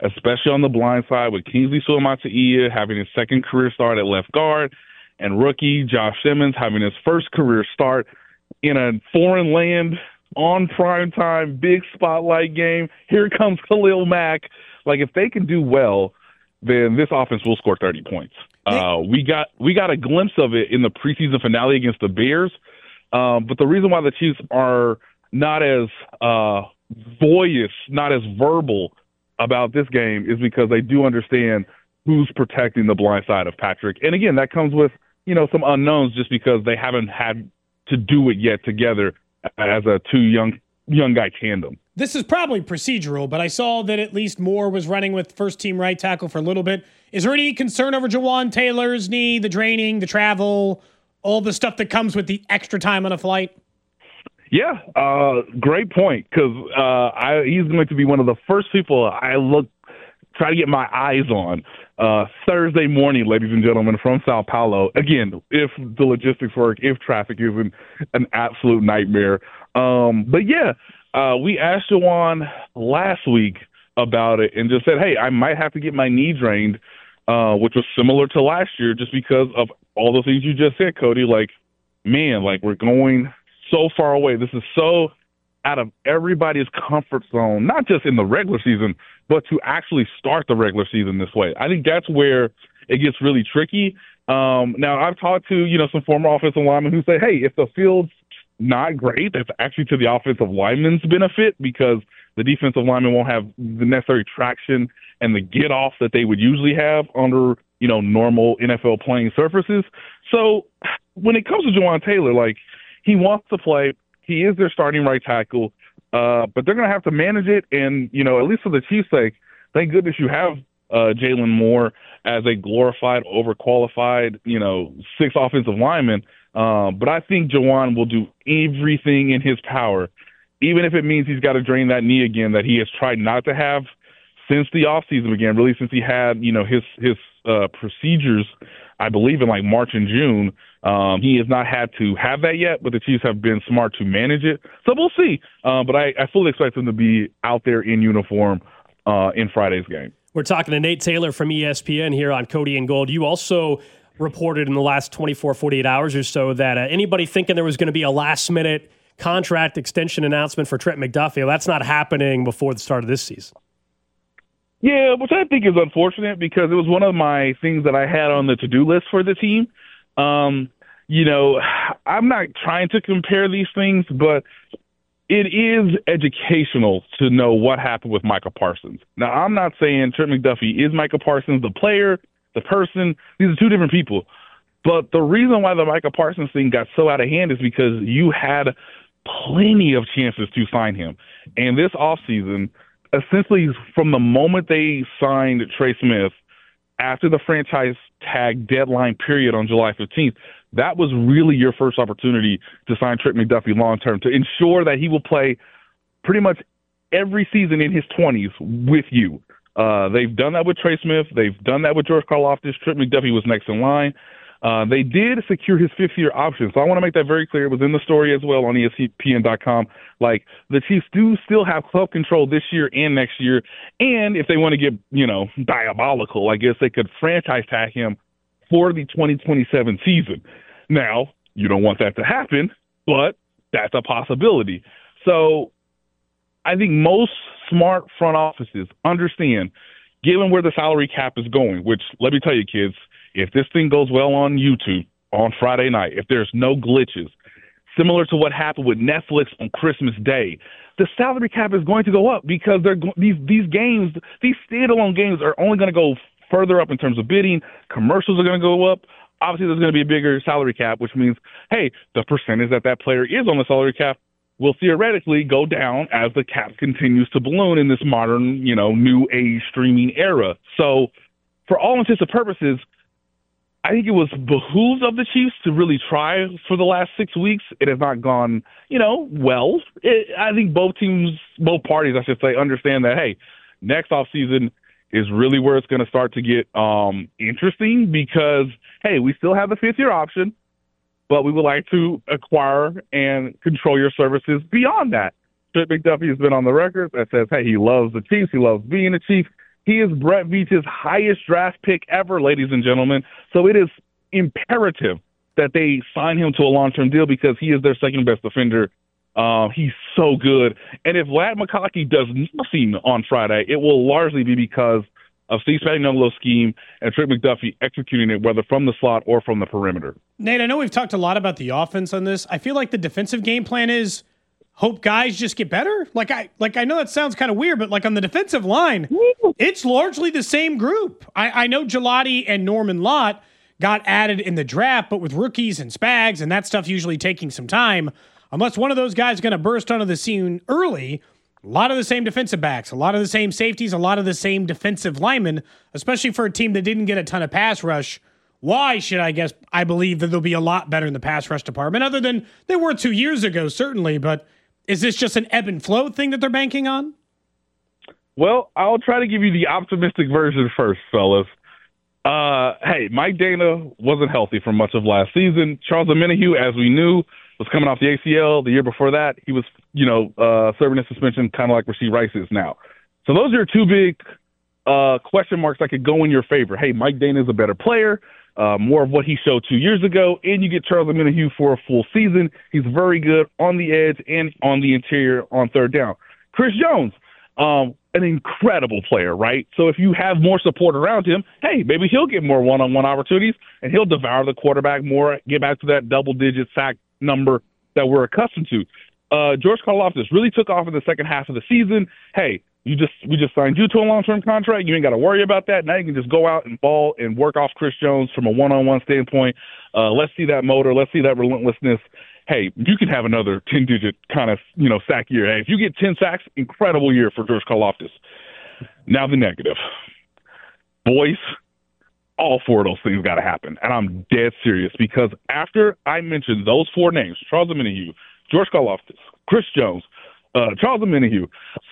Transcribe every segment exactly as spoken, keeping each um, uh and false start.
especially on the blind side with Kingsley Suamataia having his second career start at left guard and rookie Josh Simmons having his first career start in a foreign land on primetime, big spotlight game. Here comes Khalil Mack. Like, if they can do well, then this offense will score thirty points. Uh, we got we got a glimpse of it in the preseason finale against the Bears. Um, but the reason why the Chiefs are not as uh, voyous, not as verbal about this game is because they do understand who's protecting the blind side of Patrick. And again, that comes with, you know, some unknowns just because they haven't had to do it yet together as a two young young guy tandem. This is probably procedural, but I saw that at least Moore was running with first-team right tackle for a little bit. Is there any concern over Jawan Taylor's knee, the training, the travel, all the stuff that comes with the extra time on a flight? Yeah, uh, great point, because uh, I he's going to be one of the first people I look try to get my eyes on uh, Thursday morning, ladies and gentlemen, from Sao Paulo. Again, if the logistics work, if traffic isn't an absolute nightmare. Um, but yeah, uh, we asked Jawan last week about it and just said, hey, I might have to get my knee drained, uh, which was similar to last year just because of all the things you just said, Cody. Like, man, like we're going so far away. This is so out of everybody's comfort zone, not just in the regular season, but to actually start the regular season this way. I think that's where it gets really tricky. Um, now, I've talked to, you know, some former offensive linemen who say, hey, if the field's not great, that's actually to the offensive lineman's benefit because the defensive lineman won't have the necessary traction and the get off that they would usually have under, you know, normal N F L playing surfaces. So when it comes to Jawan Taylor, like, he wants to play. He is their starting right tackle, uh, but they're going to have to manage it. And, you know, at least for the Chiefs' sake, thank goodness you have uh, Jalen Moore as a glorified, overqualified, you know, six offensive lineman. Uh, but I think Jawan will do everything in his power, even if it means he's got to drain that knee again that he has tried not to have since the offseason began, really since he had, you know, his, his uh, procedures, I believe, in like March and June. Um, he has not had to have that yet, but the Chiefs have been smart to manage it. So we'll see. Uh, but I, I fully expect him to be out there in uniform uh, in Friday's game. We're talking to Nate Taylor from E S P N here on Cody and Gold. You also reported in the last twenty-four, forty-eight hours or so that uh, anybody thinking there was going to be a last-minute contract extension announcement for Trent McDuffie, well, that's not happening before the start of this season. Yeah, which I think is unfortunate because it was one of my things that I had on the to-do list for the team. Um, you know, I'm not trying to compare these things, but it is educational to know what happened with Micah Parsons. Now, I'm not saying Trent McDuffie is Micah Parsons, the player, the person. These are two different people. But the reason why the Micah Parsons thing got so out of hand is because you had plenty of chances to sign him. And this offseason, essentially from the moment they signed Trey Smith, after the franchise tag deadline period on July fifteenth, that was really your first opportunity to sign Trent McDuffie long-term, to ensure that he will play pretty much every season in his twenties with you. Uh, they've done that with Trey Smith. They've done that with George Karlaftis. Trent McDuffie was next in line. Uh, they did secure his fifth-year option, so I want to make that very clear. It was in the story as well on E S P N dot com. Like, the Chiefs do still have club control this year and next year, and if they want to get, you know, diabolical, I guess they could franchise tag him for the twenty twenty-seven season. Now, you don't want that to happen, but that's a possibility. So I think most smart front offices understand, given where the salary cap is going, which, let me tell you, kids, if this thing goes well on YouTube on Friday night, if there's no glitches, similar to what happened with Netflix on Christmas Day, the salary cap is going to go up because they're these these games, these standalone games are only going to go further up in terms of bidding. Commercials are going to go up. Obviously, there's going to be a bigger salary cap, which means, hey, the percentage that that player is on the salary cap will theoretically go down as the cap continues to balloon in this modern, you know, new age streaming era. So for all intents and purposes, I think it was behooves of the Chiefs to really try for the last six weeks. It has not gone, you know, well. It, I think both teams, both parties, I should say, understand that, hey, next offseason is really where it's going to start to get um, interesting because, hey, we still have the fifth-year option, but we would like to acquire and control your services beyond that. Trent McDuffie has been on the record that says, hey, he loves the Chiefs. He loves being a Chief. He is Brett Veach's highest draft pick ever, ladies and gentlemen. So it is imperative that they sign him to a long-term deal because he is their second-best defender. Um, he's so good. And if Ladd McConkey does nothing on Friday, it will largely be because of Steve Spagnuolo's scheme and Trent McDuffie executing it, whether from the slot or from the perimeter. Nate, I know we've talked a lot about the offense on this. I feel like the defensive game plan is hope guys just get better. Like I like I know that sounds kind of weird, but like on the defensive line, it's largely the same group. I, I know Gelati and Norman Lott got added in the draft, but with rookies and Spags and that stuff usually taking some time, unless one of those guys is going to burst onto the scene early, a lot of the same defensive backs, a lot of the same safeties, a lot of the same defensive linemen, especially for a team that didn't get a ton of pass rush. Why should I guess I believe that they'll be a lot better in the pass rush department, other than they were two years ago, certainly, but is this just an ebb and flow thing that they're banking on? Well, I'll try to give you the optimistic version first, fellas. Uh, hey, Mike Dana wasn't healthy for much of last season. Charles Omenihu, as we knew, was coming off the A C L. The year before that, he was, you know, uh, serving a suspension, kind of like Rashee Rice is now. So those are two big uh, question marks that could go in your favor. Hey, Mike Dana is a better player, uh, more of what he showed two years ago, and you get Charles Omenihu for a full season. He's very good on the edge and on the interior on third down. Chris Jones, um, an incredible player, right? So if you have more support around him, hey, maybe he'll get more one-on-one opportunities and he'll devour the quarterback more, get back to that double-digit sack number that we're accustomed to. Uh, George Karlaftis really took off in the second half of the season. Hey, you just we just signed you to a long-term contract. You ain't got to worry about that. Now you can just go out and ball and work off Chris Jones from a one-on-one standpoint. Uh, let's see that motor. Let's see that relentlessness. Hey, you can have another ten-digit kind of, you know, sack year. Hey, if you get ten sacks, incredible year for George Karlaftis. Now the negative. Boys, all four of those things got to happen. And I'm dead serious because after I mentioned those four names, Charles Omenihu, George Karlaftis, Chris Jones, uh, Charles Omenihu,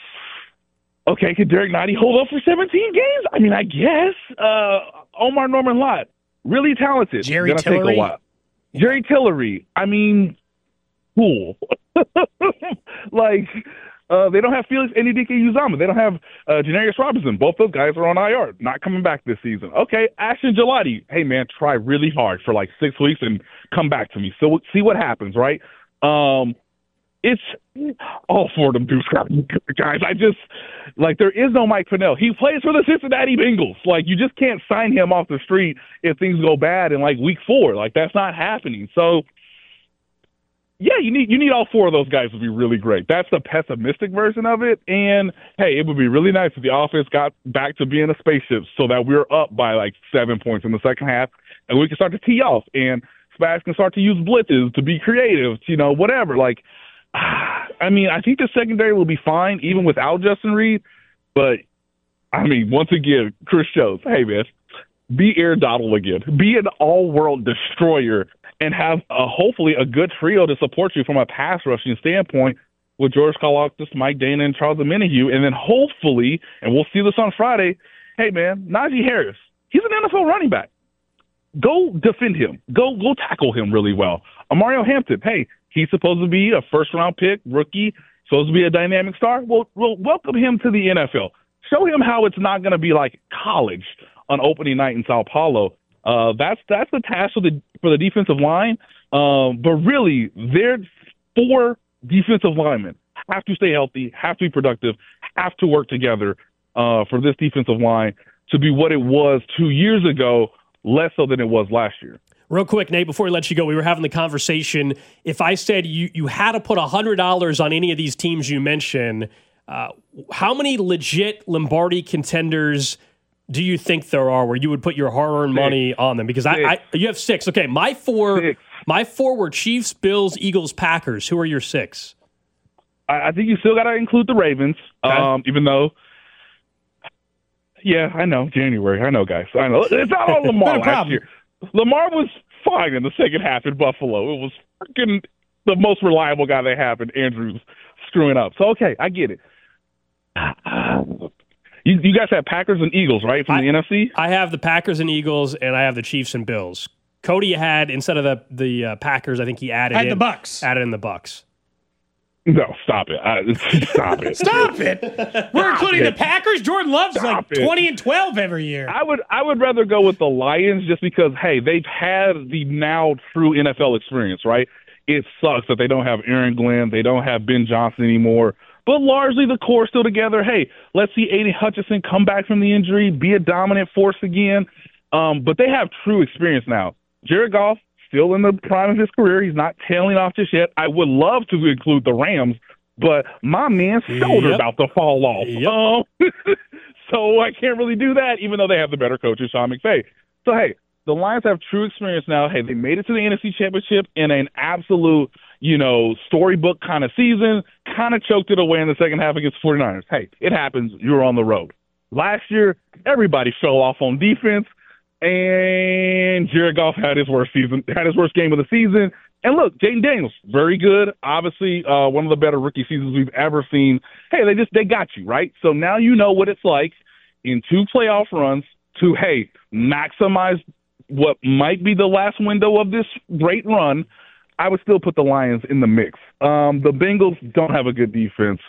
okay, can Derek Knighty hold up for seventeen games? I mean, I guess. Uh, Omar Norman Lott, really talented. Jerry Gonna Tillery. take a while. Jerry Tillery, I mean, cool. like, uh, they don't have Felix Enudike-Uzama. They don't have uh, Janarius Robinson. Both those guys are on I R, not coming back this season. Okay, Ashton Gelati, hey, man, try really hard for like six weeks and come back to me. So see what happens, right? Um, it's all four of them dudes, guys. I just, like, there is no Mike Pennell. He plays for the Cincinnati Bengals. Like, you just can't sign him off the street if things go bad in, like, week four. Like, that's not happening. So, yeah, you need you need all four of those guys to be really great. That's the pessimistic version of it. And, hey, it would be really nice if the offense got back to being a spaceship so that we're up by, like, seven points in the second half and we can start to tee off. And Spags can start to use blitzes to be creative, you know, whatever. Like, I mean, I think the secondary will be fine even without Justin Reed. But, I mean, once again, Chris Jones, hey, man, be Aaron Donald again. Be an all-world destroyer and have a, hopefully a good trio to support you from a pass rushing standpoint with George Karlaftis, Mike Dana, and Charles Omenihu. And then hopefully, and we'll see this on Friday, hey, man, Najee Harris, he's an N F L running back. Go defend him. Go go tackle him really well. Amario Hampton, hey, he's supposed to be a first-round pick, rookie, supposed to be a dynamic star. Well, we'll welcome him to the N F L. Show him how it's not going to be like college on opening night in Sao Paulo. Uh, that's that's the task for the for the defensive line. Um, but really, their four defensive linemen have to stay healthy, have to be productive, have to work together uh, for this defensive line to be what it was two years ago, less so than it was last year. Real quick, Nate, before we let you go, we were having the conversation. If I said you, you had to put one hundred dollars on any of these teams you mentioned, uh, how many legit Lombardi contenders do you think there are where you would put your hard-earned six. money on them? Because I, I, you have six. Okay, my four, six. my four were Chiefs, Bills, Eagles, Packers. Who are your six? I, I think you still got to include the Ravens, okay. um, even though. Yeah, I know January. I know, guys. I know it's not all Lamar last year. Lamar was fine in the second half in Buffalo. It was freaking the most reliable guy they have in Andrews screwing up. So, okay, I get it. You, you guys have Packers and Eagles, right, from I, the N F C? I have the Packers and Eagles, and I have the Chiefs and Bills. Cody had, instead of the the uh, Packers, I think he added I had in, the Bucks. Added in the Bucks. No, stop it. I, stop it. Stop it. We're Stop including it. the Packers. Jordan Love's Stop like it. twenty and twelve every year. I would I would rather go with the Lions just because, hey, they've had the now true N F L experience, right? It sucks that they don't have Aaron Glenn. They don't have Ben Johnson anymore. But largely the core still together. Hey, let's see Aiden Hutchinson come back from the injury, be a dominant force again. Um, but they have true experience now. Jared Goff, still in the prime of his career. He's not tailing off just yet. I would love to include the Rams, but my man's shoulder Yep. about to fall off. Yep. Um, so I can't really do that, even though they have the better coach, Sean McVay. So, hey, the Lions have true experience now. Hey, they made it to the N F C Championship in an absolute, you know, storybook kind of season, kind of choked it away in the second half against the 49ers. Hey, it happens. You're on the road. Last year, everybody fell off on defense, and Jared Goff had his worst season, had his worst game of the season. And look, Jaden Daniels, very good. Obviously, uh, one of the better rookie seasons we've ever seen. Hey, they just they got you, right? So now you know what it's like in two playoff runs to, hey, maximize what might be the last window of this great run. I would still put the Lions in the mix. Um, the Bengals don't have a good defense.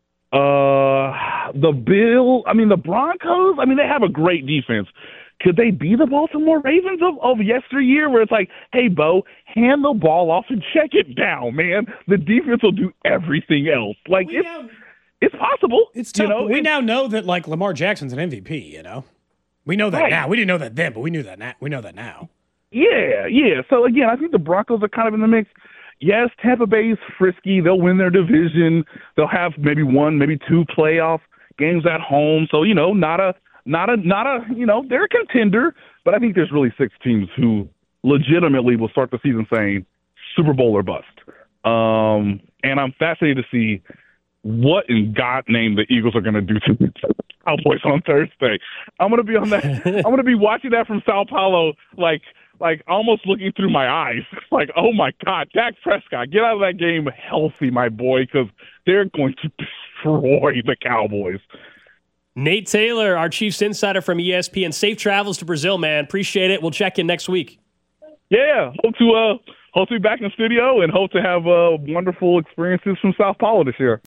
Uh, the Bill, I mean, the Broncos, I mean, they have a great defense. Could they be the Baltimore Ravens of, of yesteryear where it's like, hey, Bo, hand the ball off and check it down, man. The defense will do everything else. Like, We it's, now- it's possible. It's tough. You know, but we It's- now know that like Lamar Jackson's an M V P, you know? We know that Right. now. We didn't know that then, but we knew that now. We know that now. Yeah, yeah. So, again, I think the Broncos are kind of in the mix. Yes, Tampa Bay's frisky. They'll win their division. They'll have maybe one, maybe two playoff games at home. So, you know, not a, not a, not a, you know, they're a contender. But I think there's really six teams who legitimately will start the season saying Super Bowl or bust. Um, and I'm fascinated to see what in God name the Eagles are going to do to the Cowboys on Thursday. I'm going to be on that. I'm going to be watching that from Sao Paulo, like, like almost looking through my eyes. Like, oh my God, Dak Prescott, get out of that game healthy, my boy, because they're going to destroy the Cowboys. Nate Taylor, our Chiefs insider from E S P N. Safe travels to Brazil, man. Appreciate it. We'll check in next week. Yeah, hope to uh, hope to be back in the studio and hope to have uh, wonderful experiences from Sao Paulo this year.